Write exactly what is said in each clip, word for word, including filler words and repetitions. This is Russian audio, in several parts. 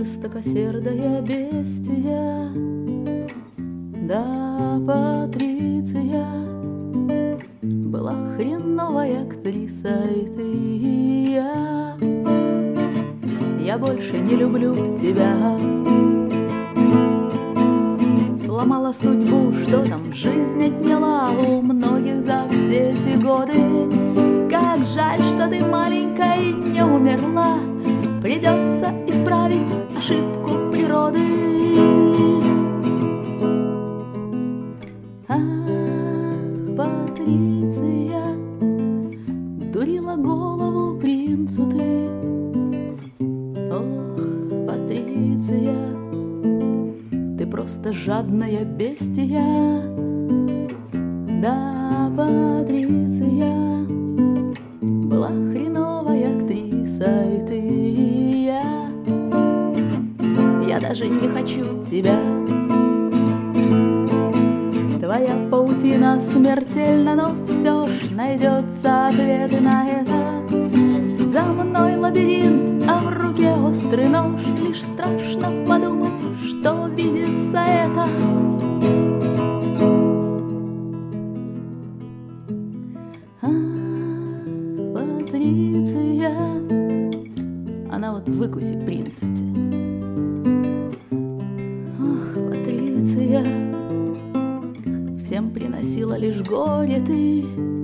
жестокосердая бестия, да, Патриция, была хреновая актриса, и ты, и я. Я больше не люблю тебя. Сломала судьбу, что там жизнь отняла у многих за все эти годы. Как жаль, что ты маленькая и не умерла. Придется исправить ошибку природы. Ах, Патриция, дурила голову принцу ты. Ох, Патриция, ты просто жадная бестия. Да, Патриция, была хреновая актриса, и ты, и я. Я даже не хочу тебя. Твоя паутина смертельна, но все ж найдется ответ на это. За мной лабиринт, а в руке острый нож. Лишь страшно подумать, что видится это. А, Патриция, она вот выкуси принцете. Ах, Патриция, всем приносила лишь горе ты.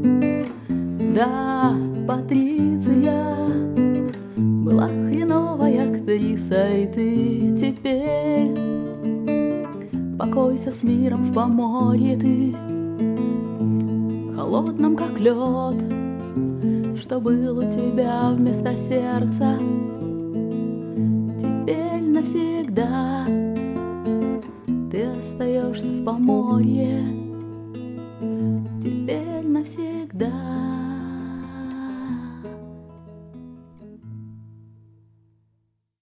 Да, Патриция, была хреновая актриса, и ты теперь покойся с миром в поморье ты, холодном как лед, что был у тебя вместо сердца. Теперь навсегда ты остаешься в поморье. Теперь навсегда.